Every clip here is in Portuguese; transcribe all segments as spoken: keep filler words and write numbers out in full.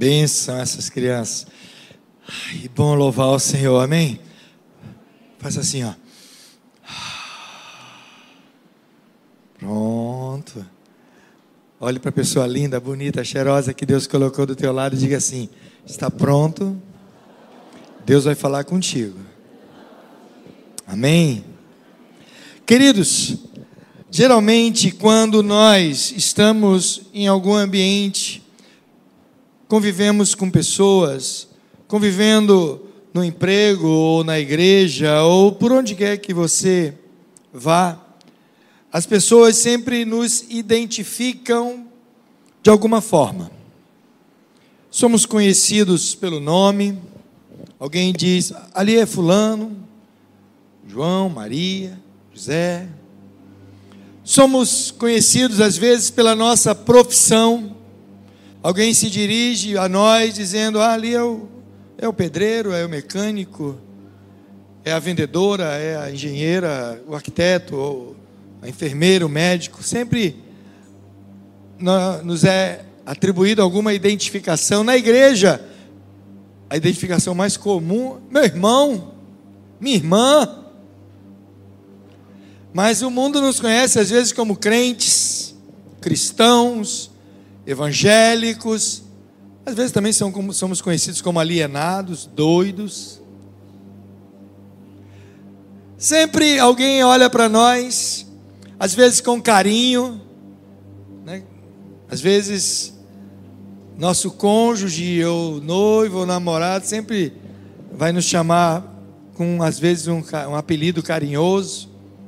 Benção essas crianças. Ai, bom louvar o Senhor, amém? Faça assim, ó. Pronto. Olhe para a pessoa linda, bonita, cheirosa que Deus colocou do teu lado e diga assim: está pronto? Deus vai falar contigo. Amém? Queridos, geralmente quando nós estamos em algum ambiente, convivemos com pessoas, convivendo no emprego ou na igreja ou por onde quer que você vá, as pessoas sempre nos identificam de alguma forma. Somos conhecidos pelo nome. Alguém diz: ali é fulano, João, Maria, José. Somos conhecidos às vezes pela nossa profissão. Alguém se dirige a nós dizendo: ah, ali é o, é o pedreiro, é o mecânico, é a vendedora, é a engenheira, o arquiteto, ou a enfermeira, o médico. Sempre nos é atribuída alguma identificação. Na igreja, a identificação mais comum: meu irmão, minha irmã. Mas o mundo nos conhece às vezes como crentes, cristãos, evangélicos. Às vezes também são como, somos conhecidos como alienados, doidos. Sempre alguém olha para nós, às vezes com carinho, né? Às vezes nosso cônjuge ou noivo ou namorado sempre vai nos chamar com às vezes um, um apelido carinhoso: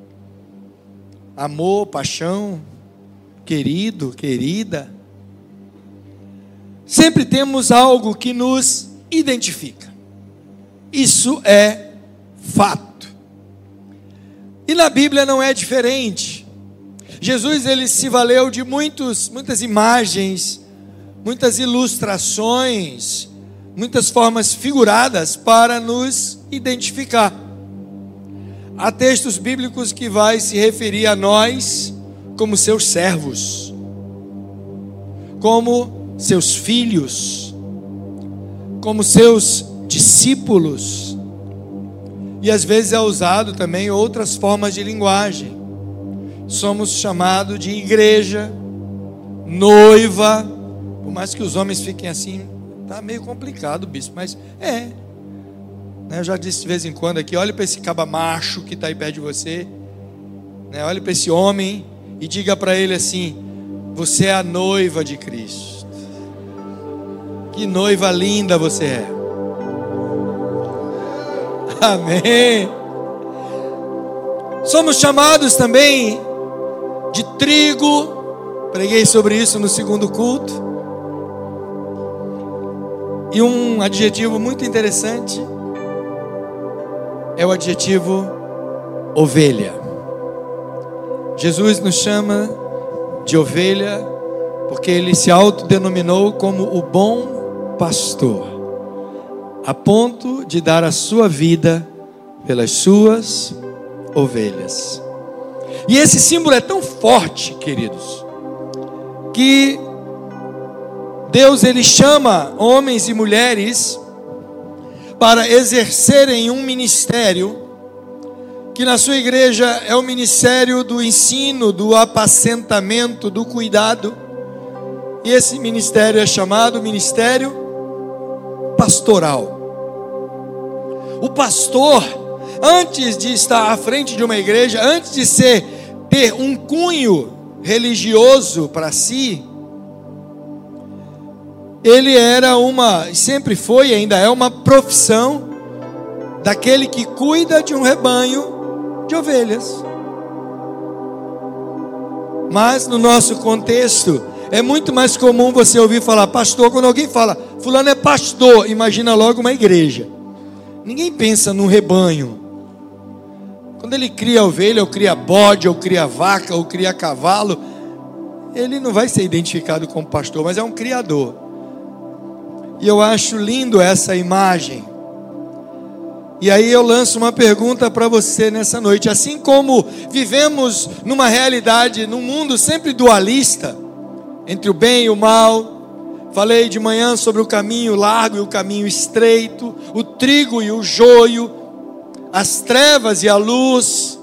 amor, paixão, querido, querida. Sempre temos algo que nos identifica. Isso é fato. E na Bíblia não é diferente. Jesus, ele se valeu de muitos, muitas imagens, muitas ilustrações, muitas formas figuradas para nos identificar. Há textos bíblicos que vai se referir a nós como seus servos, como seus filhos, como seus discípulos. E às vezes é usado também outras formas de linguagem. Somos chamados de igreja, noiva. Por mais que os homens fiquem assim, tá meio complicado, bispo, mas é. Eu já disse de vez em quando aqui: olhe para esse caba macho que está aí perto de você, né? Olhe para esse homem e diga para ele assim: você é a noiva de Cristo. Que noiva linda você é. Amém. Somos chamados também de trigo. Preguei sobre isso no segundo culto. E um adjetivo muito interessante é o adjetivo ovelha. Jesus nos chama de ovelha porque ele se autodenominou como o bom pastor, a ponto de dar a sua vida pelas suas ovelhas. E esse símbolo é tão forte, queridos, que Deus, ele chama homens e mulheres para exercerem um ministério que na sua igreja é o ministério do ensino, do apacentamento, do cuidado. E esse ministério é chamado ministério pastoral. O pastor, antes de estar à frente de uma igreja, antes de ser, ter um cunho religioso para si, ele era uma, sempre foi e ainda é uma profissão daquele que cuida de um rebanho de ovelhas. Mas no nosso contexto é muito mais comum você ouvir falar pastor. Quando alguém fala fulano é pastor, imagina logo uma igreja. Ninguém pensa num rebanho. Quando ele cria ovelha, ou cria bode, ou cria vaca, ou cria cavalo, ele não vai ser identificado como pastor, mas é um criador. E eu acho lindo essa imagem. E aí eu lanço uma pergunta para você nessa noite. Assim como vivemos numa realidade, num mundo sempre dualista, entre o bem e o mal, Falei de manhã sobre o caminho largo e o caminho estreito, o trigo e o joio, as trevas e a luz,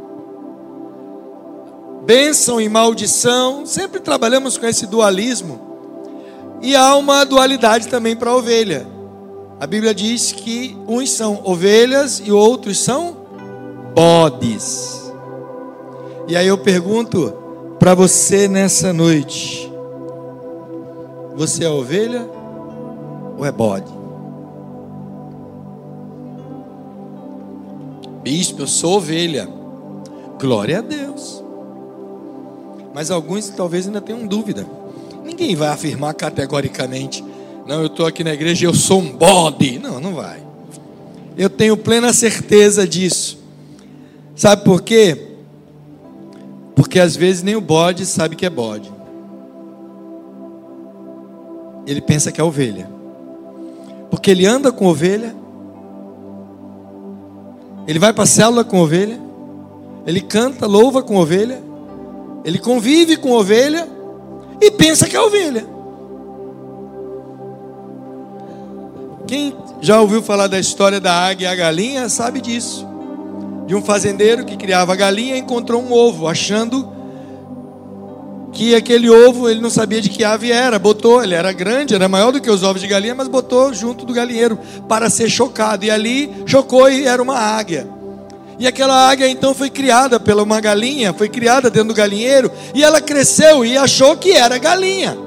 bênção e maldição. Sempre trabalhamos com esse dualismo. E há uma dualidade também para a ovelha. A Bíblia diz que uns são ovelhas e outros são bodes. E aí eu pergunto para você nessa noite: você é ovelha ou é bode? Bispo, eu sou ovelha. Glória a Deus. Mas alguns talvez ainda tenham dúvida. Ninguém vai afirmar categoricamente: não, eu estou aqui na igreja e eu sou um bode. Não, não vai. Eu tenho plena certeza disso. Sabe por quê? Porque às vezes nem o bode sabe que é bode. Ele pensa que é ovelha. Porque ele anda com ovelha. Ele vai para a célula com ovelha. Ele canta, louva com ovelha. Ele convive com ovelha. E pensa que é ovelha. Quem já ouviu falar da história da águia e a galinha sabe disso. De um fazendeiro que criava galinha, encontrou um ovo, achando que aquele ovo ele não sabia de que ave era. Botou, ele era grande, era maior do que os ovos de galinha, mas botou junto do galinheiro para ser chocado. E ali chocou e era uma águia. E aquela águia então foi criada pela uma galinha, foi criada dentro do galinheiro, e ela cresceu e achou que era galinha.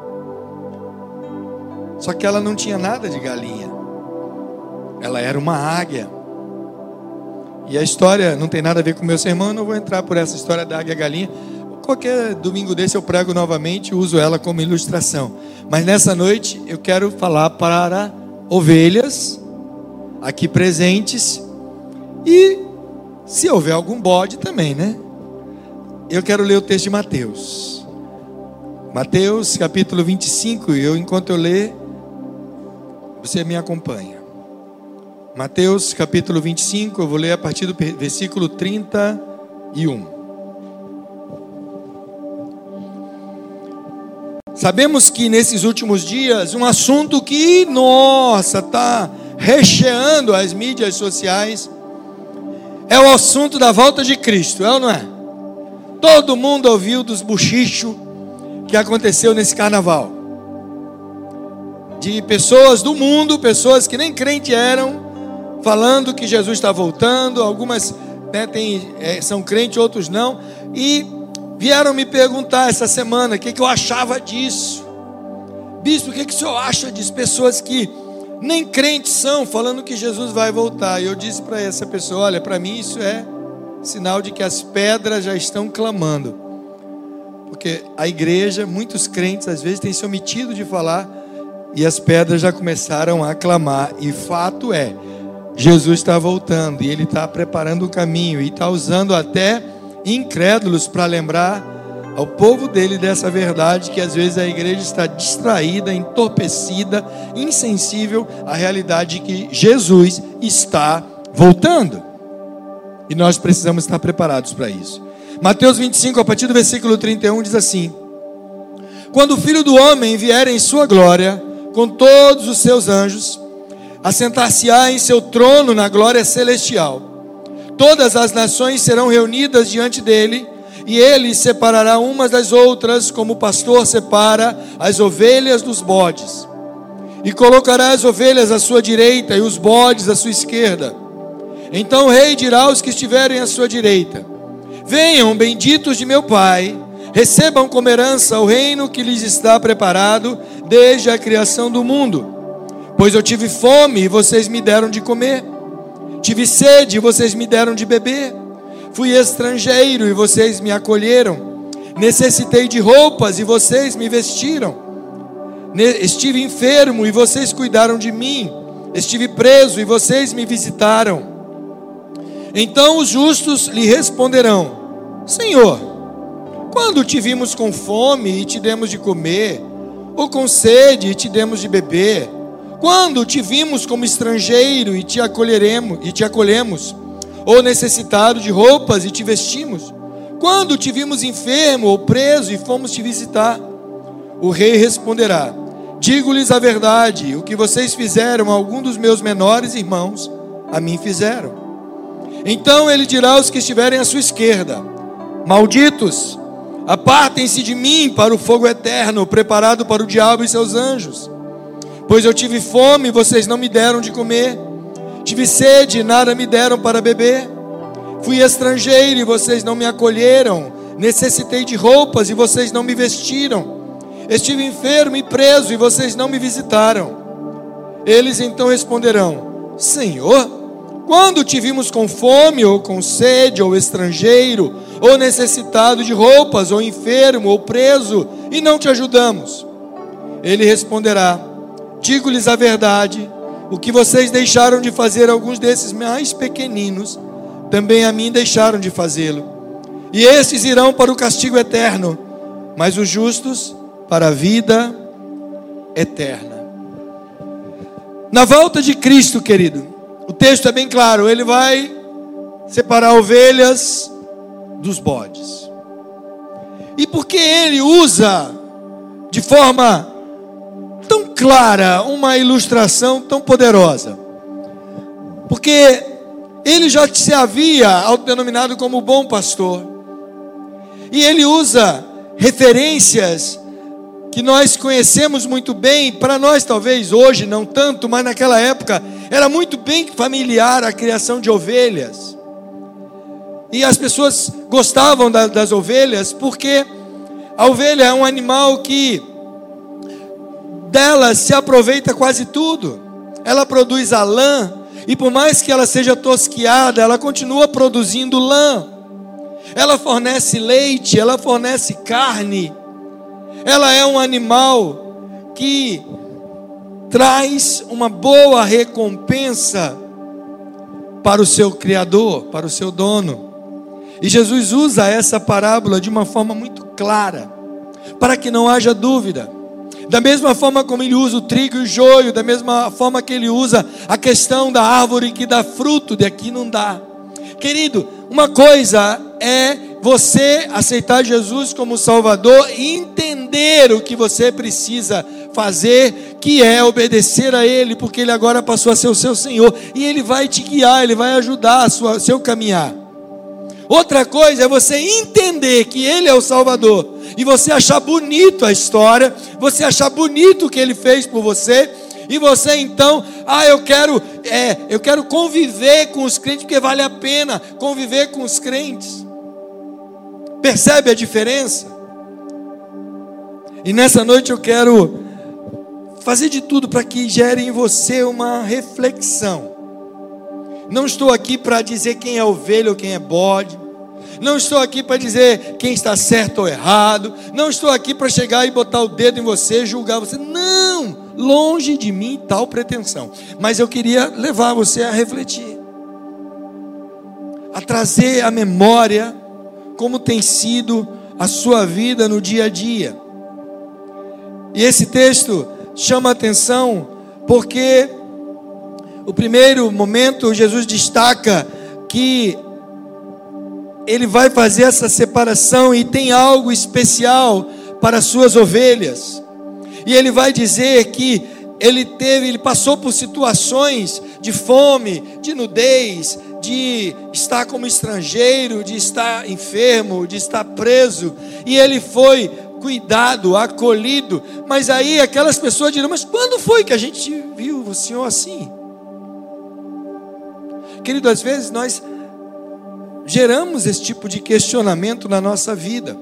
Só que ela não tinha nada de galinha. Ela era uma águia. E a história não tem nada a ver com o meu sermão, eu não vou entrar por essa história da águia e galinha. Qualquer domingo desse eu prego novamente, uso ela como ilustração. Mas nessa noite eu quero falar para ovelhas aqui presentes, e se houver algum bode também, né? Eu quero ler o texto de Mateus. Mateus capítulo vinte e cinco, e eu, enquanto eu ler, você me acompanha. Mateus capítulo vinte e cinco, eu vou ler a partir do versículo trinta e um. Sabemos que nesses últimos dias, um assunto que, nossa, está recheando as mídias sociais, é o assunto da volta de Cristo, é ou não é? Todo mundo ouviu dos buchichos que aconteceu nesse carnaval. De pessoas do mundo, pessoas que nem crente eram, falando que Jesus está voltando. Algumas, né, tem, é, são crentes, outros não. E vieram me perguntar essa semana o que, que eu achava disso. Bispo, o que, que o senhor acha disso? Pessoas que nem crentes são, falando que Jesus vai voltar. E eu disse para essa pessoa: olha, para mim isso é sinal de que as pedras já estão clamando. Porque a igreja, muitos crentes às vezes têm se omitido de falar, e as pedras já começaram a clamar. E fato é, Jesus está voltando, e Ele está preparando o caminho, e está usando até incrédulos para lembrar ao povo dele dessa verdade, que às vezes a igreja está distraída, entorpecida, insensível à realidade de que Jesus está voltando. E nós precisamos estar preparados para isso. Mateus vinte e cinco, a partir do versículo trinta e um, diz assim: quando o Filho do Homem vier em sua glória, com todos os seus anjos, assentar-se-á em seu trono na glória celestial. Todas as nações serão reunidas diante dele, e ele separará umas das outras, como o pastor separa as ovelhas dos bodes. E colocará as ovelhas à sua direita e os bodes à sua esquerda. Então o rei dirá aos que estiverem à sua direita: venham, benditos de meu Pai, recebam como herança o reino que lhes está preparado desde a criação do mundo. Pois eu tive fome e vocês me deram de comer. Tive sede e vocês me deram de beber. Fui estrangeiro e vocês me acolheram. Necessitei de roupas e vocês me vestiram. Estive enfermo e vocês cuidaram de mim. Estive preso e vocês me visitaram. Então os justos lhe responderão: Senhor, quando te vimos com fome e te demos de comer, ou com sede e te demos de beber? Quando te vimos como estrangeiro e te acolheremos e te acolhemos, ou necessitado de roupas e te vestimos? Quando te vimos enfermo ou preso e fomos te visitar? O rei responderá: Digo-lhes a verdade: o que vocês fizeram a algum dos meus menores irmãos, a mim fizeram. Então ele dirá aos que estiverem à sua esquerda: malditos, apartem-se de mim para o fogo eterno, preparado para o diabo e seus anjos. Pois eu tive fome e vocês não me deram de comer, tive sede e nada me deram para beber, fui estrangeiro e vocês não me acolheram, necessitei de roupas e vocês não me vestiram, estive enfermo e preso e vocês não me visitaram. Eles então responderão: Senhor, quando te vimos com fome, ou com sede, ou estrangeiro, ou necessitado de roupas, ou enfermo, ou preso, e não te ajudamos? Ele responderá: digo-lhes a verdade, o que vocês deixaram de fazer alguns desses mais pequeninos, também a mim deixaram de fazê-lo. E estes irão para o castigo eterno, mas os justos para a vida eterna. Na volta de Cristo, querido, o texto é bem claro, ele vai separar ovelhas dos bodes. E por que ele usa de forma tão clara uma ilustração tão poderosa? Porque ele já se havia autodenominado como bom pastor, e ele usa referências que nós conhecemos muito bem. Para nós talvez hoje não tanto, mas naquela época era muito bem familiar a criação de ovelhas, e as pessoas gostavam da, das ovelhas, porque a ovelha é um animal que dela se aproveita quase tudo. Ela produz a lã, e por mais que ela seja tosquiada, ela continua produzindo lã. Ela fornece leite, ela fornece carne. Ela é um animal que traz uma boa recompensa para o seu criador, para o seu dono. E Jesus usa essa parábola de uma forma muito clara, para que não haja dúvida. Da mesma forma como ele usa o trigo e o joio, da mesma forma que ele usa a questão da árvore que dá fruto, daqui não dá. Querido, uma coisa é você aceitar Jesus como Salvador e entender o que você precisa fazer, que é obedecer a Ele, porque Ele agora passou a ser o seu Senhor, e Ele vai te guiar, Ele vai ajudar a sua, seu caminhar. Outra coisa é você entender que Ele é o Salvador, e você achar bonito a história, você achar bonito o que Ele fez por você, e você então, ah, eu quero, é, eu quero conviver com os crentes, porque vale a pena conviver com os crentes. Percebe a diferença? E nessa noite eu quero fazer de tudo para que gere em você uma reflexão. Não estou aqui para dizer quem é ovelha ou quem é bode. Não estou aqui para dizer quem está certo ou errado. Não estou aqui para chegar e botar o dedo em você, julgar você. Não, longe de mim tal pretensão. Mas eu queria levar você a refletir, a trazer à memória como tem sido a sua vida no dia a dia. E esse texto chama a atenção porque o primeiro momento Jesus destaca que Ele vai fazer essa separação e tem algo especial para as suas ovelhas. E Ele vai dizer que Ele teve, Ele passou por situações de fome, de nudez, de estar como estrangeiro, de estar enfermo, de estar preso, e Ele foi cuidado, acolhido. Mas aí aquelas pessoas dirão: mas quando foi que a gente viu o Senhor assim? Querido, às vezes nós geramos esse tipo de questionamento na nossa vida.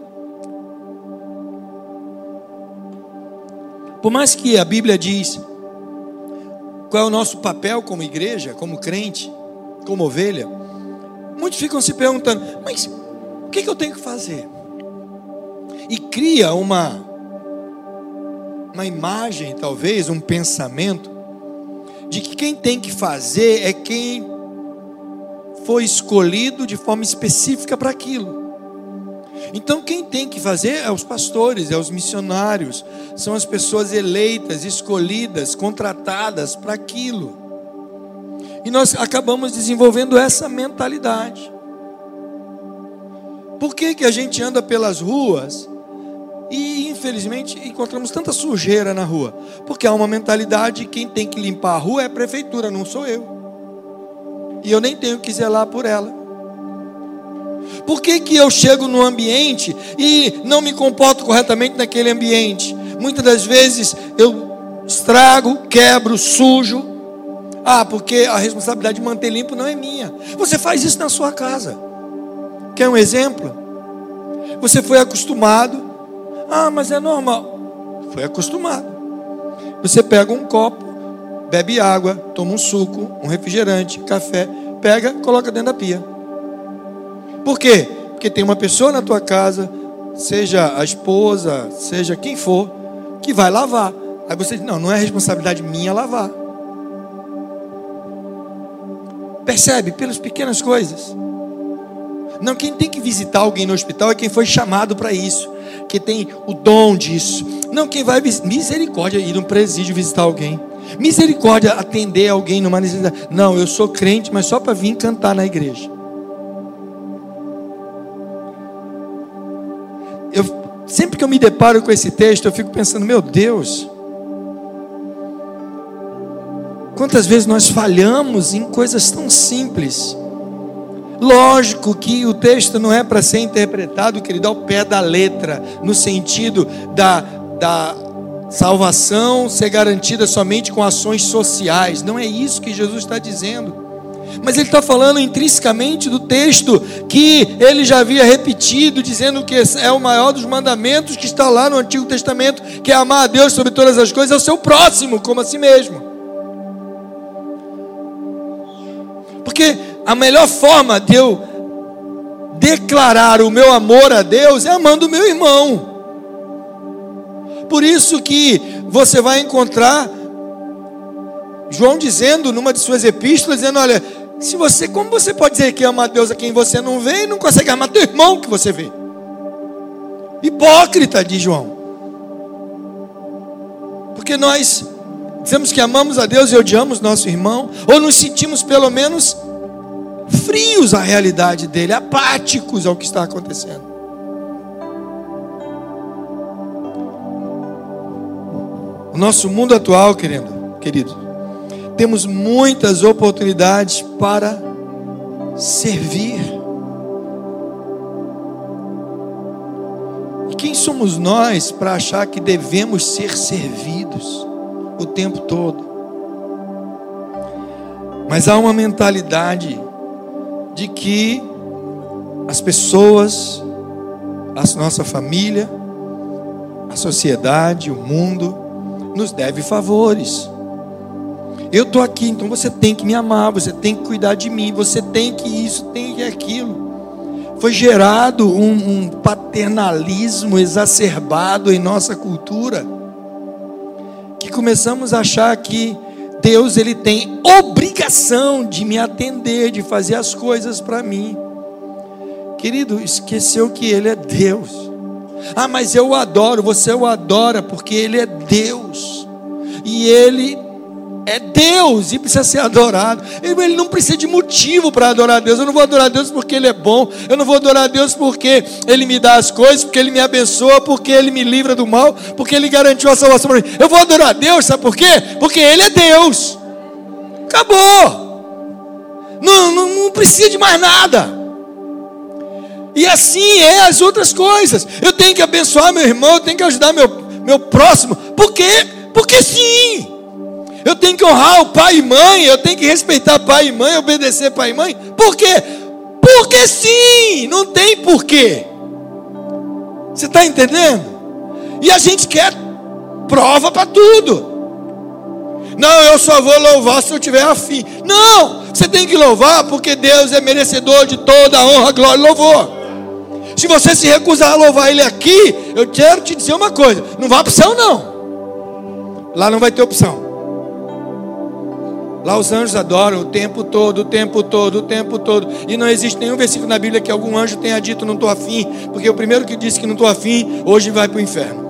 Por mais que a Bíblia diz qual é o nosso papel como igreja, como crente, como ovelha, muitos ficam se perguntando: mas o que, que eu tenho que fazer? E cria uma uma imagem, talvez um pensamento de que quem tem que fazer é quem foi escolhido de forma específica para aquilo. Então quem tem que fazer é os pastores, é os missionários, são as pessoas eleitas, escolhidas, contratadas para aquilo. E nós acabamos desenvolvendo essa mentalidade. Por que que a gente anda pelas ruas E infelizmente encontramos tanta sujeira na rua, porque há uma mentalidade: quem tem que limpar a rua é a prefeitura, não sou eu. E eu nem tenho que zelar por ela. Por que que eu chego no ambiente e não me comporto corretamente naquele ambiente? Muitas das vezes eu estrago, quebro, sujo. Ah, porque a responsabilidade de manter limpo não é minha. Você faz isso na sua casa. Quer um exemplo? Você foi acostumado. Ah, mas é normal. Foi acostumado. Você pega um copo, bebe água, toma um suco, um refrigerante, café, pega, coloca dentro da pia. Por quê? Porque tem uma pessoa na tua casa, seja a esposa, seja quem for, que vai lavar. Aí você diz: não, não é responsabilidade minha lavar. Percebe? Pelas pequenas coisas. Não, quem tem que visitar alguém no hospital é quem foi chamado para isso, que tem o dom disso. Não, quem vai visitar, misericórdia, ir num presídio visitar alguém. Misericórdia, atender alguém numa necessidade. Não, eu sou crente, mas só para vir cantar na igreja. Eu, sempre que eu me deparo com esse texto, eu fico pensando: meu Deus, quantas vezes nós falhamos em coisas tão simples. Lógico que o texto não é para ser interpretado, querido, ao pé da letra, no sentido da, da salvação ser garantida somente com ações sociais. Não é isso que Jesus está dizendo. Mas ele está falando intrinsecamente do texto que ele já havia repetido, dizendo que é o maior dos mandamentos que está lá no Antigo Testamento, que é amar a Deus sobre todas as coisas, ao seu próximo como a si mesmo. Porque a melhor forma de eu declarar o meu amor a Deus é amando o meu irmão. Por isso que você vai encontrar João dizendo numa de suas epístolas, dizendo: olha, se você, como você pode dizer que ama a Deus a quem você não vê e não consegue amar teu irmão que você vê? Hipócrita, diz João. Porque nós dizemos que amamos a Deus e odiamos nosso irmão, ou nos sentimos pelo menos frios à realidade dele, apáticos ao que está acontecendo. O nosso mundo atual, querido, querido, temos muitas oportunidades para servir. E quem somos nós para achar que devemos ser servidos o tempo todo? Mas há uma mentalidade de que as pessoas, a nossa família, a sociedade, o mundo, nos deve favores. Eu estou aqui, então você tem que me amar, você tem que cuidar de mim, você tem que isso, tem que aquilo. Foi gerado um, um paternalismo exacerbado em nossa cultura, que começamos a achar que Deus, ele tem obrigação de me atender, de fazer as coisas para mim. Querido, esqueceu que ele é Deus. Ah, mas eu o adoro. Você o adora porque ele é Deus. E ele é Deus e precisa ser adorado. Ele não precisa de motivo para adorar a Deus. Eu não vou adorar a Deus porque ele é bom. Eu não vou adorar a Deus porque ele me dá as coisas, porque ele me abençoa, porque ele me livra do mal, porque ele garantiu a salvação para mim. Eu vou adorar a Deus, sabe por quê? Porque ele é Deus. Acabou. Não, não, não precisa de mais nada. E assim é as outras coisas. Eu tenho que abençoar meu irmão, eu tenho que ajudar meu, meu próximo. Por quê? Porque sim. Eu tenho que honrar o pai e mãe, eu tenho que respeitar pai e mãe, obedecer pai e mãe. Por quê? Porque sim, não tem porquê. Você está entendendo? E a gente quer prova para tudo. Não, eu só vou louvar se eu tiver afim. Não, você tem que louvar porque Deus é merecedor de toda a honra, glória e louvor. Se você se recusar a louvar ele aqui, eu quero te dizer uma coisa: não vá para o céu não. Lá não vai ter opção. Lá os anjos adoram o tempo todo, o tempo todo, o tempo todo. E não existe nenhum versículo na Bíblia que algum anjo tenha dito não estou afim, porque o primeiro que disse que não estou afim, hoje vai para o inferno.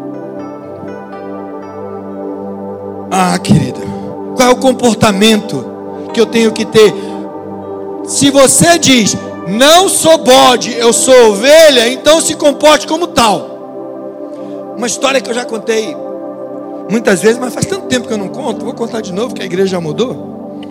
Ah, querida, qual é o comportamento que eu tenho que ter? Se você diz, não sou bode, eu sou ovelha, então se comporte como tal. Uma história que eu já contei muitas vezes, mas faz tanto tempo que eu não conto, vou contar de novo, que a igreja já mudou.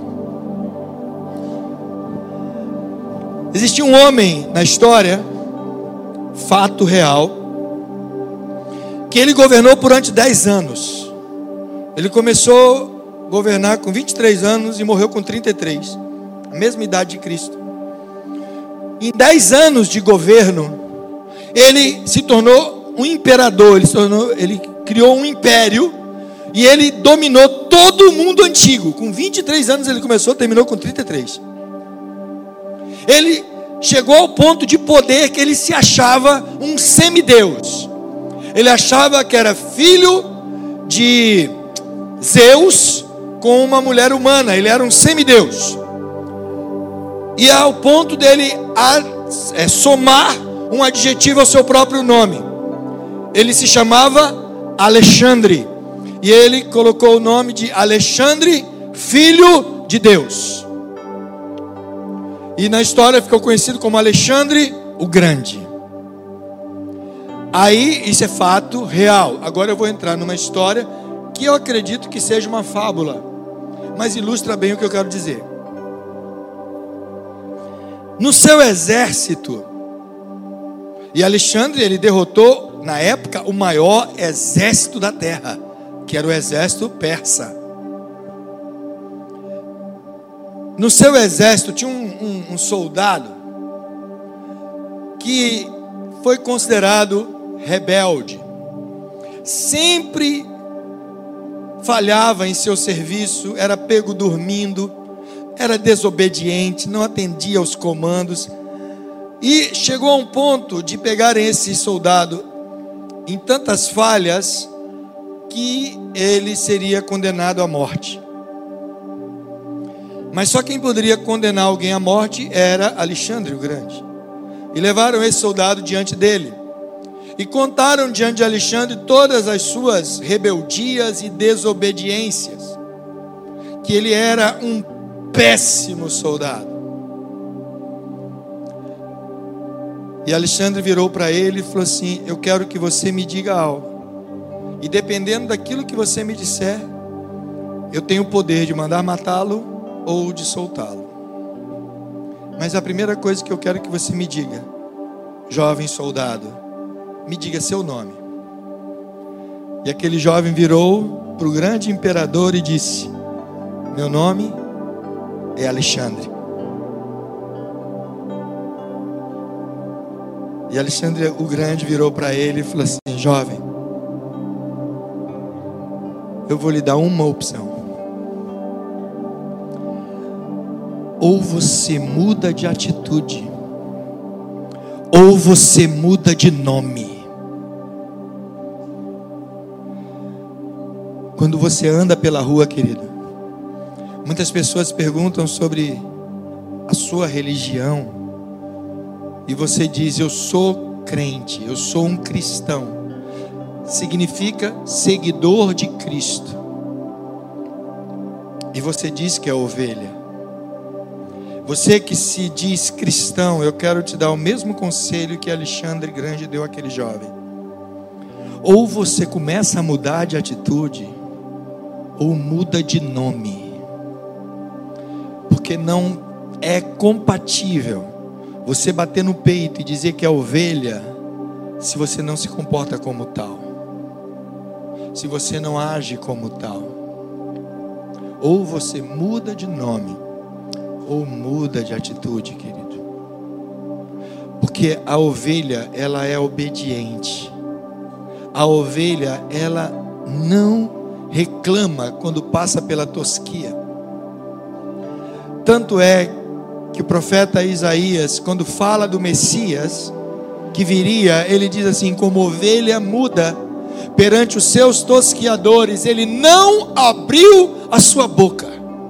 Existia um homem na história, fato real, que ele governou durante dez anos. Ele começou a governar com vinte e três anos e morreu com trinta e três, a mesma idade de Cristo. Em dez anos de governo, ele se tornou um imperador, ele, se tornou, ele criou um império e ele dominou todo o mundo antigo. Com vinte e três anos ele começou, terminou com trinta e três. Ele chegou ao ponto de poder que ele se achava um semideus. Ele achava que era filho de Zeus com uma mulher humana. Ele era um semideus. E ao ponto dele a, é, somar um adjetivo ao seu próprio nome. Ele se chamava Alexandre. E ele colocou o nome de Alexandre, filho de Deus. E na história ficou conhecido como Alexandre o Grande. Aí, isso é fato real. Agora eu vou entrar numa história que eu acredito que seja uma fábula, mas ilustra bem o que eu quero dizer. No seu exército, e Alexandre, ele derrotou, na época, o maior exército da terra, que era o exército persa. No seu exército tinha um, um, um soldado que foi considerado rebelde, sempre falhava em seu serviço, era pego dormindo, era desobediente, não atendia aos comandos, e chegou a um ponto de pegarem esse soldado em tantas falhas que ele seria condenado à morte. Mas só quem poderia condenar alguém à morte era Alexandre o Grande. E levaram esse soldado diante dele. E contaram diante de Alexandre todas as suas rebeldias e desobediências. Que ele era um péssimo soldado. E Alexandre virou para ele e falou assim: eu quero que você me diga algo. E dependendo daquilo que você me disser, eu tenho o poder de mandar matá-lo ou de soltá-lo. Mas a primeira coisa que eu quero que você me diga, jovem soldado, me diga seu nome. E aquele jovem virou para o grande imperador e disse: meu nome é Alexandre. E Alexandre o Grande virou para ele e falou assim: jovem, eu vou lhe dar uma opção. Ou você muda de atitude, ou você muda de nome. Quando você anda pela rua, querido, muitas pessoas perguntam sobre a sua religião, e você diz: eu sou crente, eu sou um cristão. Significa seguidor de Cristo. E você diz que é ovelha. Você que se diz cristão, eu quero te dar o mesmo conselho que Alexandre Grande deu àquele jovem. Ou você começa a mudar de atitude, ou muda de nome. Porque não é compatível você bater no peito e dizer que é ovelha, se você não se comporta como tal, se você não age como tal. Ou você muda de nome, ou muda de atitude, querido. Porque a ovelha, ela é obediente. A ovelha, ela não reclama quando passa pela tosquia. Tanto é que o profeta Isaías, quando fala do Messias que viria, ele diz assim: como ovelha muda perante os seus tosquiadores, ele não abriu a sua boca.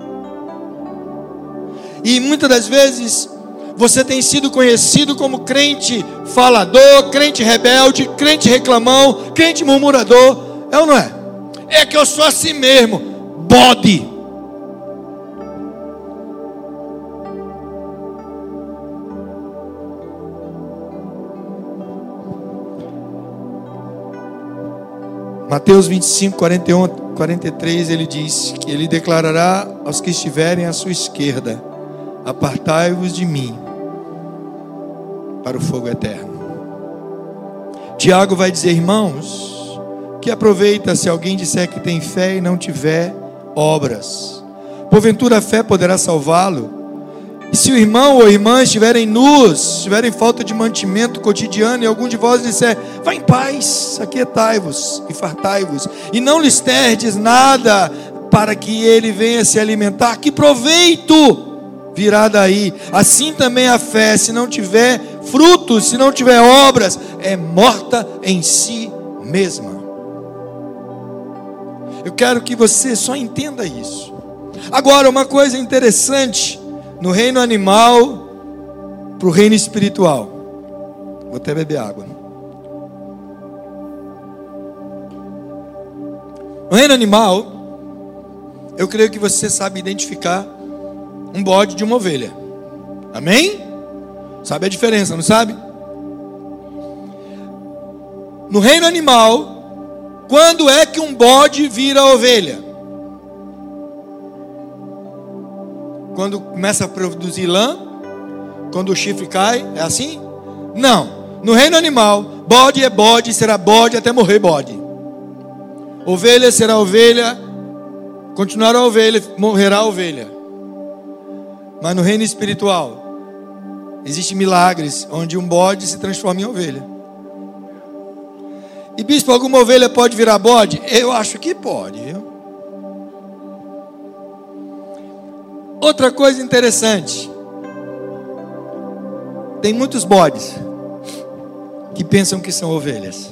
E muitas das vezes você tem sido conhecido como crente falador, crente rebelde, crente reclamão, crente murmurador. É ou não é? É que eu sou assim mesmo. Bode. Mateus vinte e cinco, quarenta e um, quarenta e três, ele diz que ele declarará aos que estiverem à sua esquerda: apartai-vos de mim para o fogo eterno. Tiago vai dizer: irmãos, que aproveita se alguém disser que tem fé e não tiver obras? Porventura a fé poderá salvá-lo? E se o irmão ou irmã estiverem nus, estiverem falta de mantimento cotidiano, e algum de vós disser: vá em paz, aquietai-vos e fartai-vos, e não lhes terdes nada para que ele venha se alimentar, que proveito virá daí? Assim também a fé, se não tiver frutos, se não tiver obras, é morta em si mesma. Eu quero que você só entenda isso. Agora, uma coisa interessante no reino animal para o reino espiritual. Vou até beber água. No reino animal, eu creio que você sabe identificar um bode de uma ovelha. Amém? Sabe a diferença, não sabe? No reino animal, quando é que um bode vira ovelha? Quando começa a produzir lã? Quando o chifre cai? É assim? Não. No reino animal, bode é bode, será bode até morrer bode. Ovelha será ovelha, continuará ovelha, morrerá ovelha. Mas no reino espiritual, existem milagres onde um bode se transforma em ovelha. E bispo, alguma ovelha pode virar bode? Eu acho que pode, viu? Outra coisa interessante, tem muitos bodes que pensam que são ovelhas,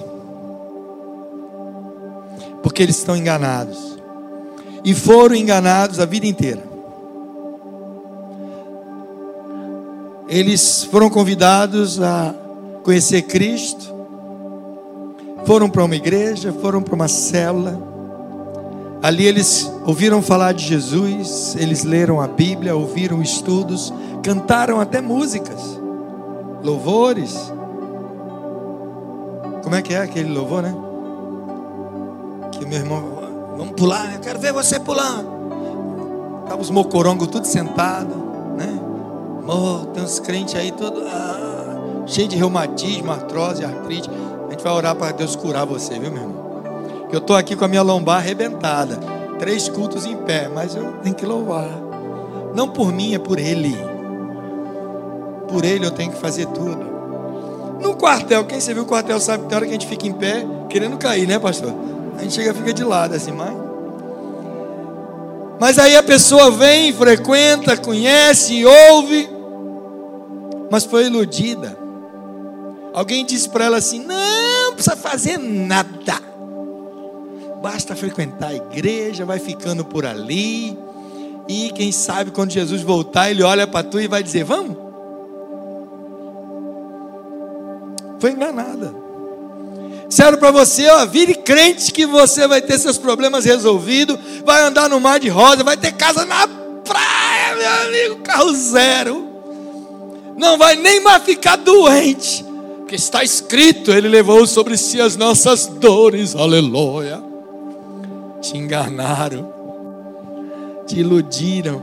porque eles estão enganados, e foram enganados a vida inteira. Eles foram convidados a conhecer Cristo, foram para uma igreja, foram para uma célula. Ali eles ouviram falar de Jesus, eles leram a Bíblia, ouviram estudos, cantaram até músicas, louvores. Como é que é aquele louvor, né? Que meu irmão, vamos pular, eu quero ver você pulando. Estavam os mocorongos tudo sentados, né? Oh, tem uns crentes aí todos ah, cheio de reumatismo, artrose, artrite. A gente vai orar para Deus curar você, viu, meu irmão? Eu estou aqui com a minha lombar arrebentada, três cultos em pé, mas eu tenho que louvar. Não por mim, é por Ele. Por Ele eu tenho que fazer tudo. No quartel, quem você viu o quartel sabe que tem hora que a gente fica em pé querendo cair, né, pastor? A gente chega e fica de lado assim, mas... Mas aí a pessoa vem, frequenta, conhece, ouve, mas foi iludida. Alguém disse para ela assim: não precisa fazer nada, basta frequentar a igreja, vai ficando por ali, e quem sabe quando Jesus voltar, Ele olha para tu e vai dizer: vamos. Foi enganada. Disseram para você: ó, vire crente que você vai ter seus problemas resolvidos, vai andar no mar de rosa, vai ter casa na praia, meu amigo, carro zero, não vai nem mais ficar doente, porque está escrito, Ele levou sobre si as nossas dores, aleluia. Te enganaram, te iludiram.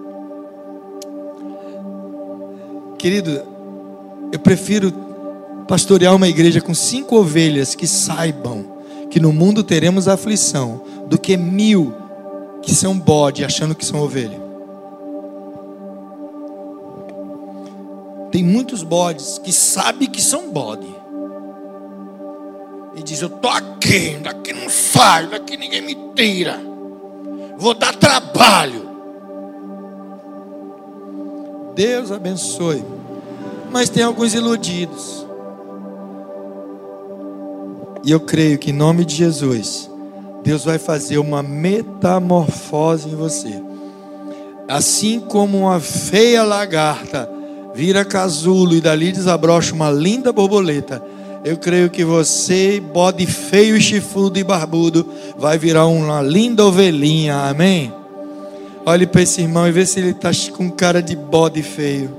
Querido, eu prefiro pastorear uma igreja com cinco ovelhas que saibam que no mundo teremos aflição, do que mil que são bode achando que são ovelha. Tem muitos bodes que sabem que são bode e diz: eu tô aqui, daqui não saio, daqui ninguém me tira, vou dar trabalho. Deus abençoe. Mas tem alguns iludidos, e eu creio que em nome de Jesus Deus vai fazer uma metamorfose em você. Assim como uma feia lagarta vira casulo e dali desabrocha uma linda borboleta, eu creio que você, bode feio e chifrudo e barbudo, vai virar uma linda ovelhinha, amém? Olhe para esse irmão e vê se ele está com cara de bode feio.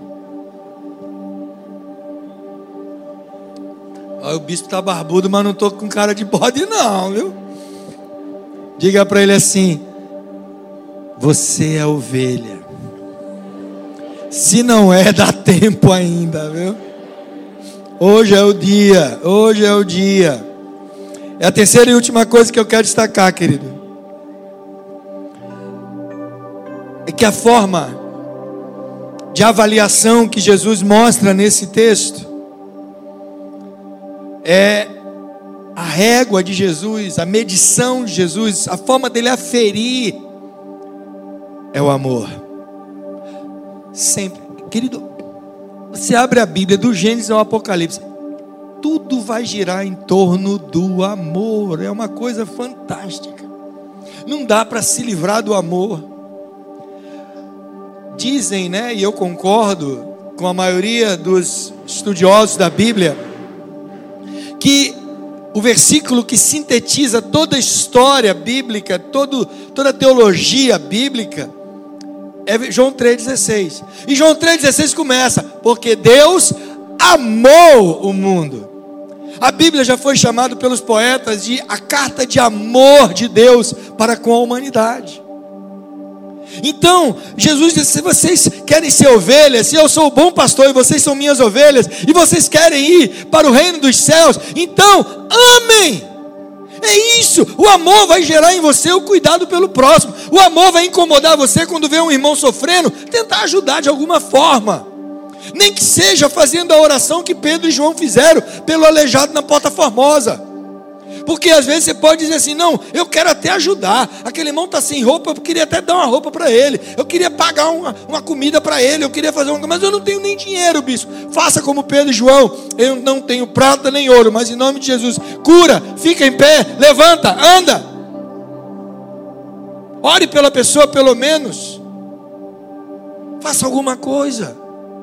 Olha, o bispo está barbudo, mas não estou com cara de bode não, viu? Diga para ele assim: você é ovelha. Se não é, dá tempo ainda, viu? Hoje é o dia, hoje é o dia. É a terceira e última coisa que eu quero destacar, querido. É que a forma de avaliação que Jesus mostra nesse texto é a régua de Jesus, a medição de Jesus, a forma dele aferir é o amor. Sempre, querido, você abre a Bíblia do Gênesis ao Apocalipse, tudo vai girar em torno do amor. É uma coisa fantástica. Não dá para se livrar do amor. Dizem, né, e eu concordo com a maioria dos estudiosos da Bíblia, que o versículo que sintetiza toda a história bíblica, todo, toda a teologia bíblica, é João três dezesseis. E João três dezesseis começa: porque Deus amou o mundo. A Bíblia já foi chamada pelos poetas de a carta de amor de Deus para com a humanidade. Então, Jesus disse: se vocês querem ser ovelhas, se eu sou o bom pastor e vocês são minhas ovelhas, e vocês querem ir para o reino dos céus, então amem. É isso, o amor vai gerar em você o cuidado pelo próximo. O amor vai incomodar você quando vê um irmão sofrendo, tentar ajudar de alguma forma. Nem que seja fazendo a oração que Pedro e João fizeram pelo aleijado na Porta Formosa. Porque às vezes você pode dizer assim: não, eu quero até ajudar. Aquele irmão está sem roupa, eu queria até dar uma roupa para ele. Eu queria pagar uma, uma comida para ele. Eu queria fazer uma coisa, mas eu não tenho nem dinheiro, bispo. Faça como Pedro e João: eu não tenho prata nem ouro, mas em nome de Jesus, cura, fica em pé, levanta, anda. Ore pela pessoa pelo menos. Faça alguma coisa.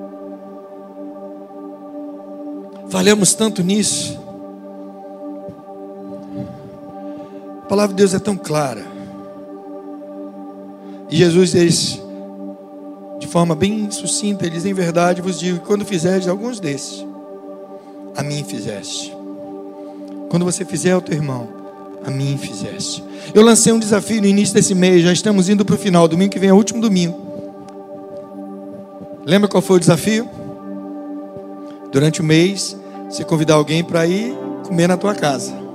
Falhamos tanto nisso. A palavra de Deus é tão clara. E Jesus diz, de forma bem sucinta, ele diz: em verdade vos digo, quando fizerdes alguns desses, a mim fizeste. Quando você fizer ao teu irmão, a mim fizeste. Eu lancei um desafio no início desse mês, já estamos indo para o final, domingo que vem é o último domingo. Lembra qual foi o desafio? Durante o mês, você convidar alguém para ir comer na tua casa.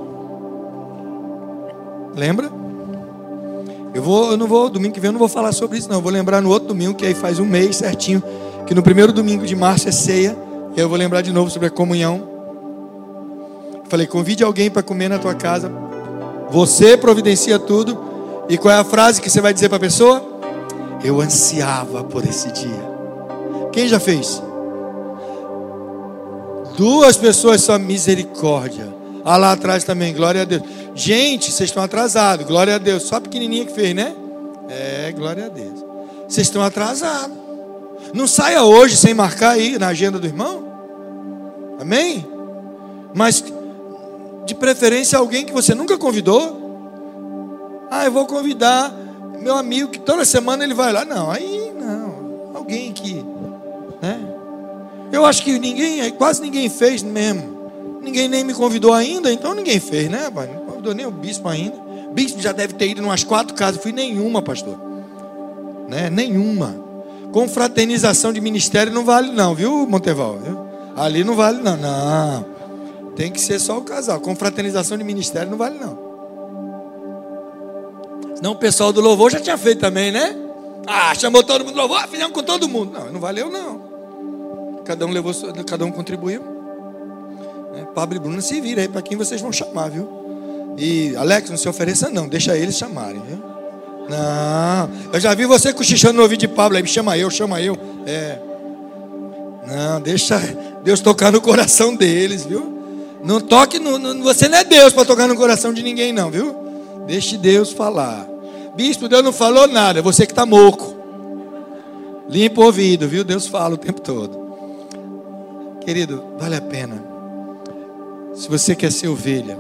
Lembra? Eu, vou, eu não vou, domingo que vem eu não vou falar sobre isso não. Eu vou lembrar no outro domingo, que aí faz um mês certinho, que no primeiro domingo de março é ceia. E eu vou lembrar de novo sobre a comunhão. Eu falei: convide alguém para comer na tua casa. Você providencia tudo. E qual é a frase que você vai dizer para a pessoa? Eu ansiava por esse dia. Quem já fez? Duas pessoas só, misericórdia. Ah, lá atrás também, glória a Deus. Gente, vocês estão atrasados, glória a Deus. Só a pequenininha que fez, né? É, glória a Deus. Vocês estão atrasados. Não saia hoje sem marcar aí na agenda do irmão. Amém? Mas, de preferência, alguém que você nunca convidou. Ah, eu vou convidar meu amigo que toda semana ele vai lá. Não, aí não. Alguém que, né? Eu acho que ninguém, quase ninguém fez mesmo. Ninguém nem me convidou ainda, então ninguém fez, né, pai? Não convidou nem o bispo ainda. O bispo já deve ter ido em umas quatro casas. Fui nenhuma, pastor. Né? Nenhuma. Confraternização de ministério não vale não, viu, Monteval? Viu? Ali não vale não. Não. Tem que ser só o casal. Confraternização de ministério não vale não. Senão o pessoal do louvor já tinha feito também, né? Ah, chamou todo mundo do louvor, fizemos com todo mundo. Não, não valeu não. Cada um levou, cada um contribuiu. Pablo e Bruno, se vira aí para quem vocês vão chamar, viu? E Alex, não se ofereça não, deixa eles chamarem, viu? Não, eu já vi você cochichando no ouvido de Pablo aí, chama eu, chama eu. É. Não, deixa Deus tocar no coração deles, viu? Não toque, no, no, você não é Deus para tocar no coração de ninguém não, viu? Deixe Deus falar. Bispo, Deus não falou nada, é você que está moco. Limpa o ouvido, viu? Deus fala o tempo todo. Querido, vale a pena. Se você quer ser ovelha,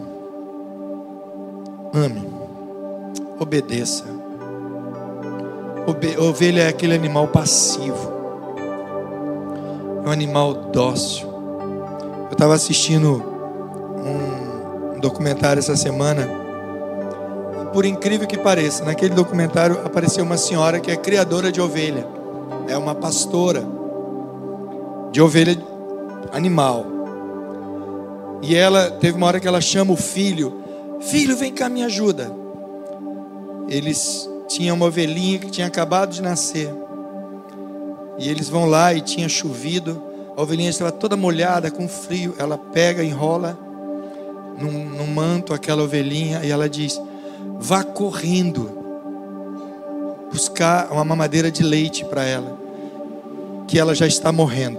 ame, obedeça. Obe- ovelha é aquele animal passivo, é um animal dócil. Eu estava assistindo um, um documentário essa semana. por incrível que pareça, naquele documentário apareceu uma senhora que é criadora de ovelha. É uma pastora de ovelha animal. E ela teve uma hora que ela chama o filho: filho, vem cá, me ajuda. Eles tinham uma ovelhinha que tinha acabado de nascer. E eles vão lá e tinha chovido. A ovelhinha estava toda molhada, com frio. Ela pega, enrola num, num manto aquela ovelhinha e ela diz: vá correndo buscar uma mamadeira de leite para ela, que ela já está morrendo.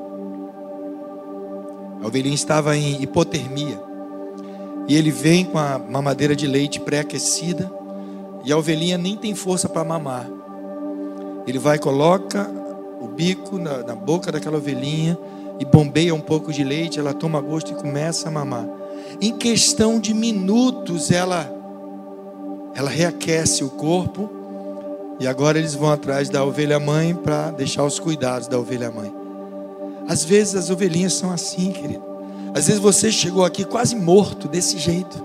A ovelhinha estava em hipotermia. E ele vem com a mamadeira de leite pré-aquecida. E a ovelhinha nem tem força para mamar. Ele vai e coloca o bico na, na boca daquela ovelhinha e bombeia um pouco de leite. Ela toma gosto e começa a mamar. Em questão de minutos ela, ela reaquece o corpo. E agora eles vão atrás da ovelha mãe para deixar os cuidados da ovelha mãe. Às vezes as ovelhinhas são assim, querido. Às vezes você chegou aqui quase morto desse jeito.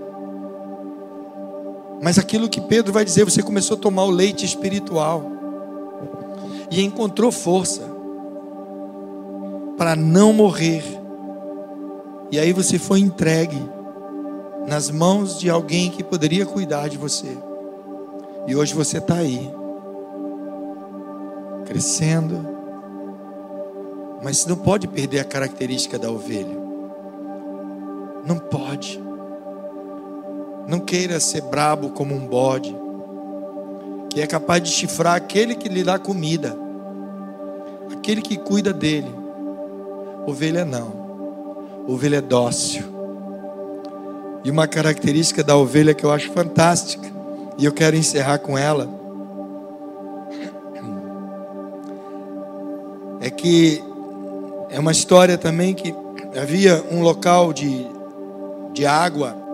Mas aquilo que Pedro vai dizer, você começou a tomar o leite espiritual e encontrou força para não morrer. E aí você foi entregue nas mãos de alguém que poderia cuidar de você. E hoje você está aí, crescendo. Mas não pode perder a característica da ovelha. Não pode. Não queira ser brabo como um bode, que é capaz de chifrar aquele que lhe dá comida, aquele que cuida dele. Ovelha não. Ovelha é dócil. E uma característica da ovelha que eu acho fantástica, e eu quero encerrar com ela, é que é uma história também que havia um local de, de água.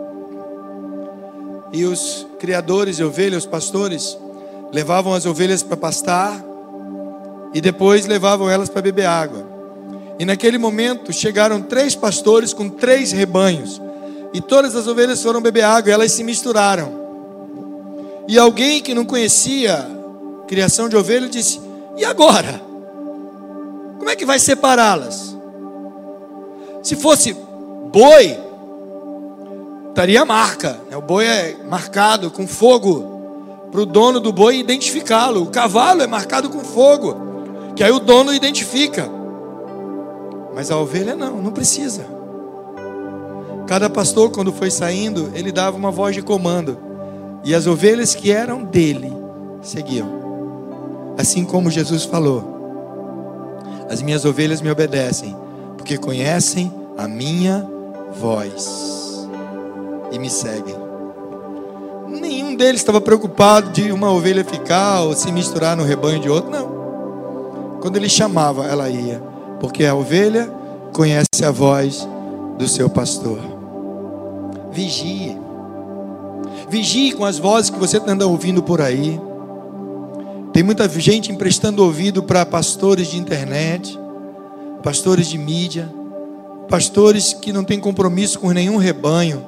E os criadores de ovelhas, os pastores, levavam as ovelhas para pastar e depois levavam elas para beber água. E naquele momento chegaram três pastores com três rebanhos. E todas as ovelhas foram beber água e elas se misturaram. E alguém que não conhecia criação de ovelhas disse: e agora? Como é que vai separá-las? Se fosse boi, estaria a marca. O boi é marcado com fogo para o dono do boi identificá-lo. O cavalo é marcado com fogo, que aí o dono identifica. Mas a ovelha não, não precisa. Cada pastor, quando foi saindo, ele dava uma voz de comando. E as ovelhas que eram dele seguiam. Assim como Jesus falou: as minhas ovelhas me obedecem, porque conhecem a minha voz e me seguem. Nenhum deles estava preocupado de uma ovelha ficar ou se misturar no rebanho de outro, não. Quando ele chamava, ela ia, porque a ovelha conhece a voz do seu pastor. Vigie. Vigie com as vozes que você anda ouvindo por aí. Tem muita gente emprestando ouvido para pastores de internet, pastores de mídia, pastores que não têm compromisso com nenhum rebanho.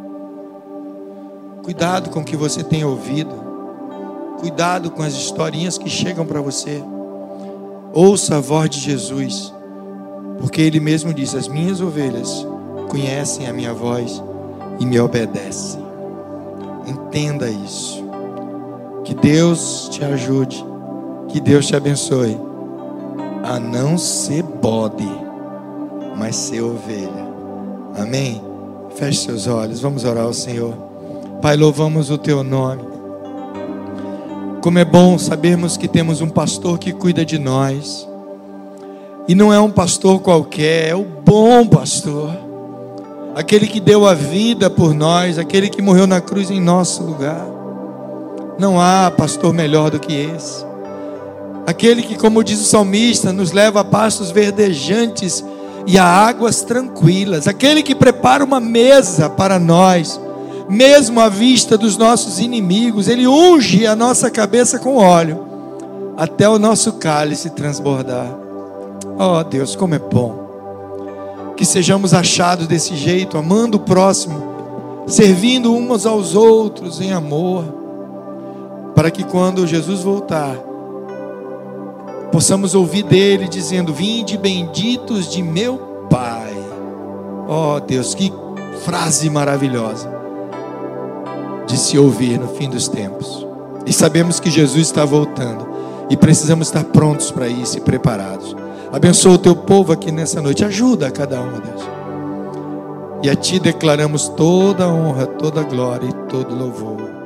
Cuidado com o que você tem ouvido. Cuidado com as historinhas que chegam para você. Ouça a voz de Jesus, porque Ele mesmo diz: as minhas ovelhas conhecem a minha voz e me obedecem. Entenda isso. Que Deus te ajude, que Deus te abençoe a não ser bode, mas ser ovelha. Amém? Feche seus olhos, vamos orar ao Senhor. Pai, louvamos o Teu nome. Como é bom sabermos que temos um pastor que cuida de nós. E não é um pastor qualquer, é o bom pastor. Aquele que deu a vida por nós, aquele que morreu na cruz em nosso lugar. Não há pastor melhor do que esse. Aquele que, como diz o salmista, nos leva a pastos verdejantes e a águas tranquilas. Aquele que prepara uma mesa para nós, mesmo à vista dos nossos inimigos. Ele unge a nossa cabeça com óleo, até o nosso cálice transbordar. Oh Deus, como é bom que sejamos achados desse jeito, amando o próximo, servindo uns aos outros em amor, para que quando Jesus voltar, possamos ouvir dele dizendo: vinde benditos de meu Pai. Oh Deus, que frase maravilhosa de se ouvir no fim dos tempos. E sabemos que Jesus está voltando e precisamos estar prontos para isso e preparados. Abençoa o teu povo aqui nessa noite, ajuda a cada um, Deus. E a ti declaramos toda a honra, toda a glória e todo louvor.